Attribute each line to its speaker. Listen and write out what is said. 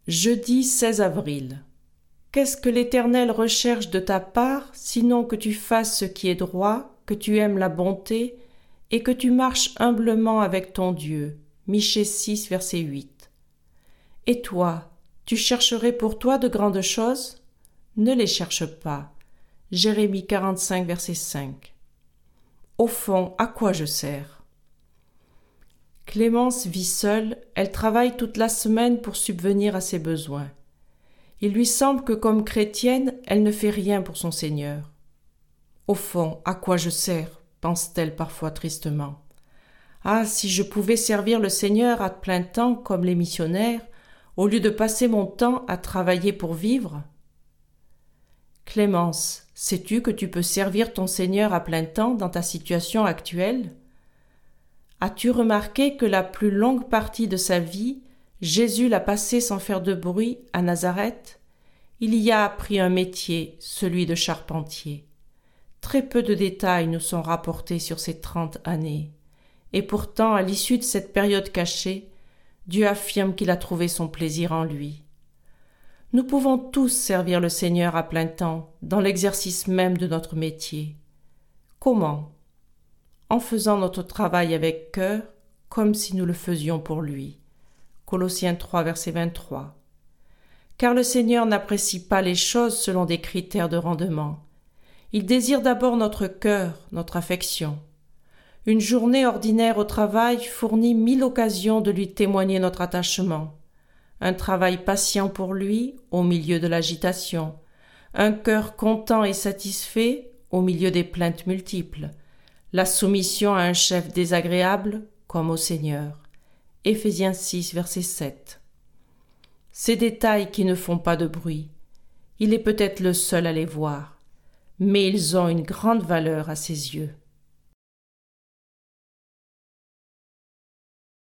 Speaker 1: Jeudi 16 avril. Qu'est-ce que l'Éternel recherche de ta part, sinon que tu fasses ce qui est droit, que tu aimes la bonté, et que tu marches humblement avec ton Dieu. Michée 6, verset 8. Et toi, tu chercherais pour toi de grandes choses? Ne les cherche pas. Jérémie 45, verset 5. Au fond, à quoi je sers? Clémence vit seule, elle travaille toute la semaine pour subvenir à ses besoins. Il lui semble que comme chrétienne, elle ne fait rien pour son Seigneur. Au fond, à quoi je sers? Pense-t-elle parfois tristement. Ah, si je pouvais servir le Seigneur à plein temps comme les missionnaires, au lieu de passer mon temps à travailler pour vivre. Clémence, sais-tu que tu peux servir ton Seigneur à plein temps dans ta situation actuelle? As-tu remarqué que la plus longue partie de sa vie, Jésus l'a passée sans faire de bruit à Nazareth? Il y a appris un métier, celui de charpentier. Très peu de détails nous sont rapportés sur ces 30 années. Et pourtant, à l'issue de cette période cachée, Dieu affirme qu'il a trouvé son plaisir en lui. Nous pouvons tous servir le Seigneur à plein temps, dans l'exercice même de notre métier. Comment? En faisant notre travail avec cœur, comme si nous le faisions pour lui. Colossiens 3, verset 23. Car le Seigneur n'apprécie pas les choses selon des critères de rendement. Il désire d'abord notre cœur, notre affection. Une journée ordinaire au travail fournit 1000 occasions de lui témoigner notre attachement. Un travail patient pour lui au milieu de l'agitation. Un cœur content et satisfait au milieu des plaintes multiples. La soumission à un chef désagréable comme au Seigneur. Éphésiens 6, verset 7. Ces détails qui ne font pas de bruit, il est peut-être le seul à les voir, mais ils ont une grande valeur à ses yeux.